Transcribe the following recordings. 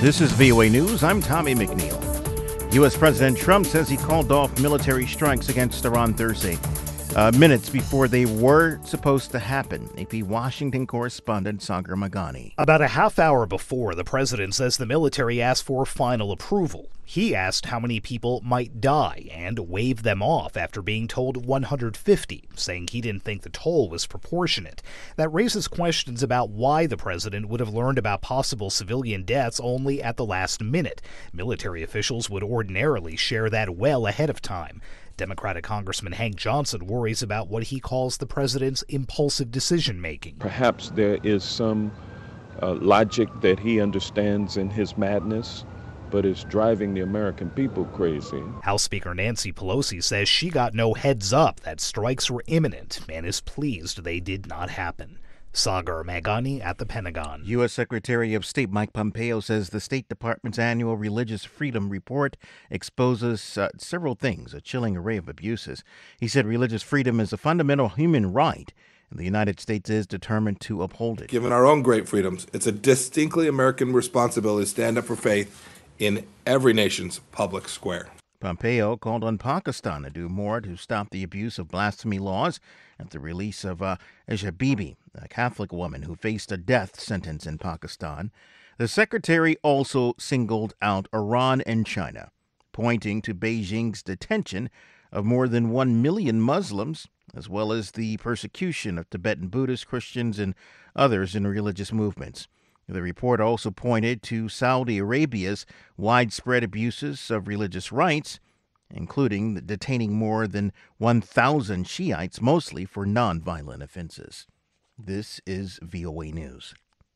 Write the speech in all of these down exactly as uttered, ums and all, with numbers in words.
This is V O A News. I'm Tommy McNeil. U S. President Trump says he called off military strikes against Iran Thursday, uh, minutes before they were supposed to happen. A P Washington correspondent Sagar Meghani. About a half hour before, the president says the military asked for final approval. He asked how many people might die and waved them off after being told one hundred fifty, saying he didn't think the toll was proportionate. That raises questions about why the president would have learned about possible civilian deaths only at the last minute. Military officials would ordinarily share that well ahead of time. Democratic Congressman Hank Johnson worries about what he calls the president's impulsive decision-making. Perhaps there is some uh, logic that he understands in his madness, but is driving the American people crazy. House Speaker Nancy Pelosi says she got no heads up that strikes were imminent and is pleased they did not happen. Sagar Meghani at the Pentagon. U S. Secretary of State Mike Pompeo says the State Department's annual Religious Freedom Report exposes uh, several things, a chilling array of abuses. He said religious freedom is a fundamental human right, and the United States is determined to uphold it. Given our own great freedoms, it's a distinctly American responsibility to stand up for faith in every nation's public square. Pompeo called on Pakistan to do more to stop the abuse of blasphemy laws at the release of uh, Asia Bibi, a Catholic woman who faced a death sentence in Pakistan. The secretary also singled out Iran and China, pointing to Beijing's detention of more than one million Muslims, as well as the persecution of Tibetan Buddhists, Christians, and others in religious movements. The report also pointed to Saudi Arabia's widespread abuses of religious rights, including detaining more than one thousand Shiites, mostly for nonviolent offenses. This is V O A News.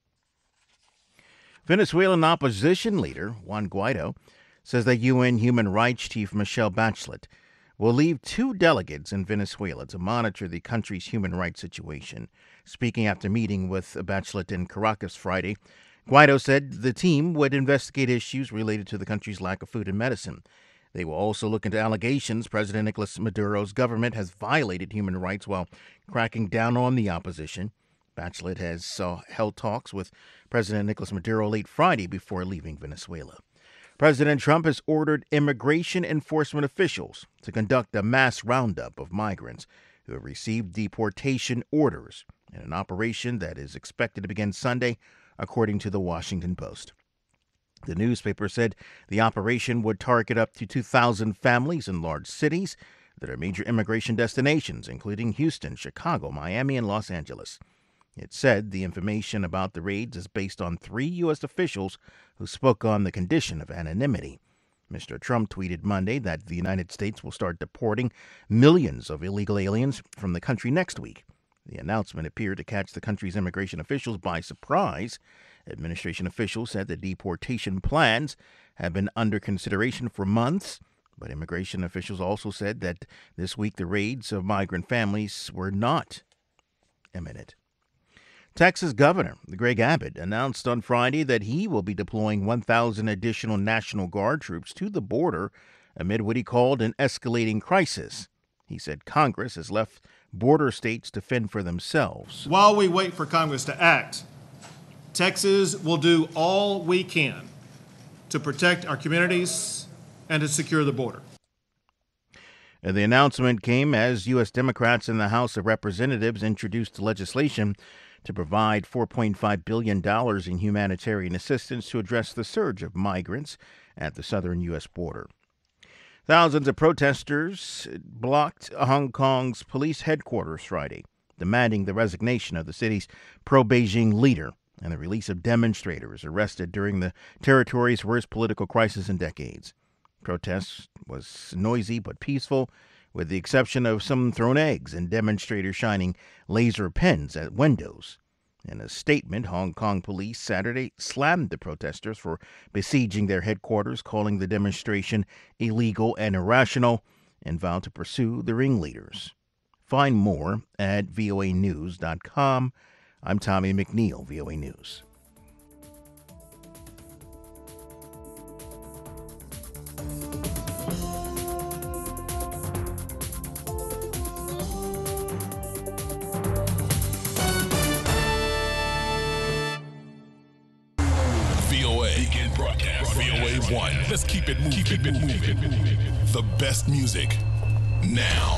Venezuelan opposition leader Juan Guaido says that U N Human Rights Chief Michelle Bachelet will leave two delegates in Venezuela to monitor the country's human rights situation. Speaking after meeting with Bachelet in Caracas Friday, Guaido said the team would investigate issues related to the country's lack of food and medicine. They will also look into allegations President Nicolas Maduro's government has violated human rights while cracking down on the opposition. Bachelet has uh, held talks with President Nicolas Maduro late Friday before leaving Venezuela. President Trump has ordered immigration enforcement officials to conduct a mass roundup of migrants who have received deportation orders in an operation that is expected to begin Sunday, according to the Washington Post. The newspaper said the operation would target up to two thousand families in large cities that are major immigration destinations, including Houston, Chicago, Miami, and Los Angeles. It said the information about the raids is based on three U S officials who spoke on the condition of anonymity. Mister Trump tweeted Monday that the United States will start deporting millions of illegal aliens from the country next week. The announcement appeared to catch the country's immigration officials by surprise. Administration officials said the deportation plans have been under consideration for months, but immigration officials also said that this week the raids of migrant families were not imminent. Texas Governor Greg Abbott announced on Friday that he will be deploying one thousand additional National Guard troops to the border amid what he called an escalating crisis. He said Congress has left border states to fend for themselves. While we wait for Congress to act, Texas will do all we can to protect our communities and to secure the border. And the announcement came as U S. Democrats in the House of Representatives introduced legislation to provide four point five billion dollars in humanitarian assistance to address the surge of migrants at the southern U S border. Thousands of protesters blocked Hong Kong's police headquarters Friday, demanding the resignation of the city's pro-Beijing leader and the release of demonstrators arrested during the territory's worst political crisis in decades. Protest was noisy but peaceful, with the exception of some thrown eggs and demonstrators shining laser pens at windows. In a statement, Hong Kong police Saturday slammed the protesters for besieging their headquarters, calling the demonstration illegal and irrational, and vowed to pursue the ringleaders. Find more at V O A news dot com. I'm Tommy McNeil, V O A News. V O A broadcast. V O A one. Let's keep it moving. Keep it moving. The best music now.